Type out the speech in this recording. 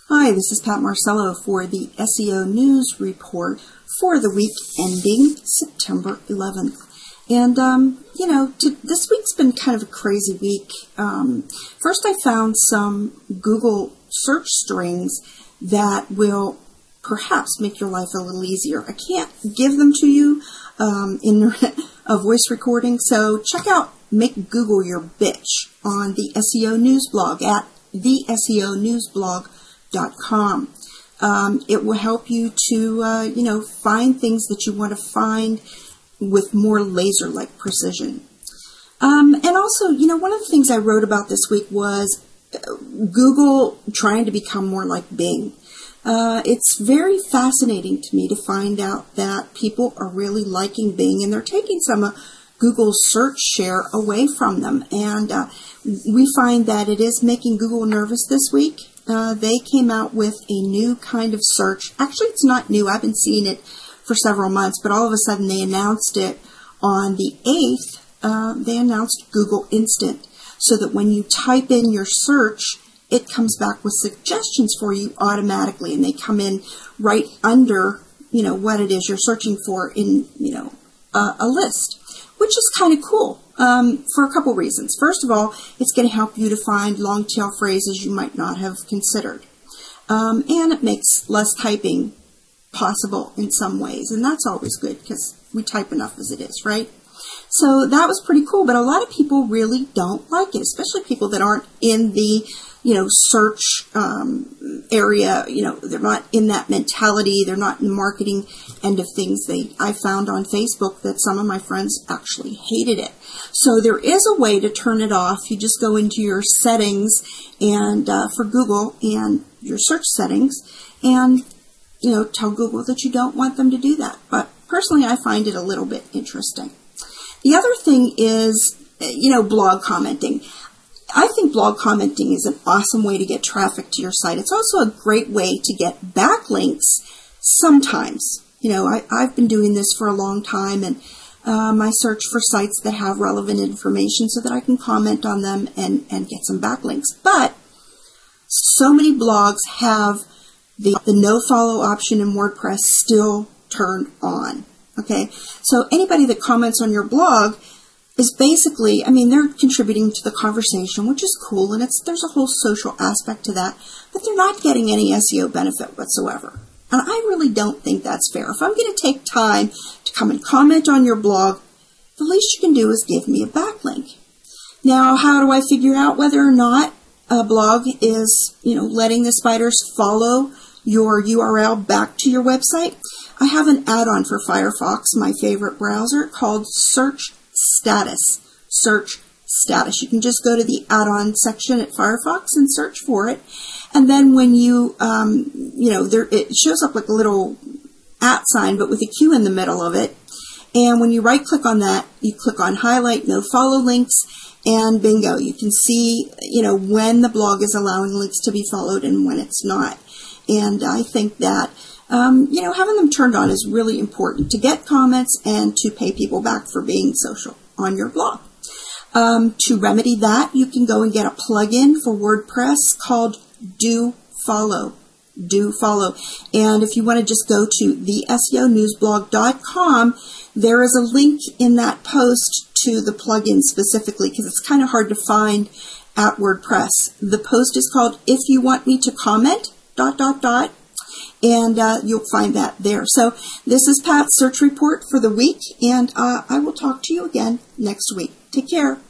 Hi, this is Pat Marcello for the SEO News Report for the week ending September 11th. And, this week's been kind of a crazy week. First, I found some Google search strings that will perhaps make your life a little easier. I can't give them to you in a voice recording, so check out Make Google Your Bitch on the SEO News blog at theseonewsblog.com. It will help you to, find things that you want to find with more laser-like precision. And also, one of the things I wrote about this week was Google trying to become more like Bing. It's very fascinating to me to find out that people are really liking Bing and they're taking some of Google's search share away from them. And we find that it is making Google nervous this week. They came out with a new kind of search. Actually, it's not new. I've been seeing it for several months, but all of a sudden they announced it on the 8th. They announced Google Instant, so that when you type in your search, it comes back with suggestions for you automatically, and they come in right under, what it is you're searching for in, a list, which is kind of cool. For a couple reasons. First of all, it's going to help you to find long tail phrases you might not have considered. And it makes less typing possible in some ways. And that's always good because we type enough as it is, right? So that was pretty cool. But a lot of people really don't like it, especially people that aren't in the, search area. They're not in that mentality. They're not in the marketing end of things. I found on Facebook that some of my friends actually hated it. So there is a way to turn it off. You just go into your settings and for Google and your search settings and, tell Google that you don't want them to do that. But personally, I find it a little bit interesting. The other thing is, blog commenting. I think blog commenting is an awesome way to get traffic to your site. It's also a great way to get backlinks sometimes. I've been doing this for a long time, and I search for sites that have relevant information so that I can comment on them and get some backlinks. But so many blogs have the no-follow option in WordPress still turned on. Okay, so anybody that comments on your blog is basically, they're contributing to the conversation, which is cool, and there's a whole social aspect to that, but they're not getting any SEO benefit whatsoever. And I really don't think that's fair. If I'm going to take time to come and comment on your blog, the least you can do is give me a backlink. Now, how do I figure out whether or not a blog is, letting the spiders follow your URL back to your website? I have an add-on for Firefox, my favorite browser, called Search Status. Search Status. You can just go to the add-on section at Firefox and search for it. And then when you, it shows up like a little @ sign, but with a Q in the middle of it. And when you right-click on that, you click on Highlight No Follow Links, and bingo, you can see, when the blog is allowing links to be followed and when it's not. And I think that, having them turned on is really important to get comments and to pay people back for being social on your blog. To remedy that, you can go and get a plugin for WordPress called Do Follow. Do Follow. And if you want to just go to theseonewsblog.com, there is a link in that post to the plugin specifically because it's kind of hard to find at WordPress. The post is called If You Want Me to Comment, ... And you'll find that there. So this is Pat's search report for the week, and I will talk to you again next week. Take care.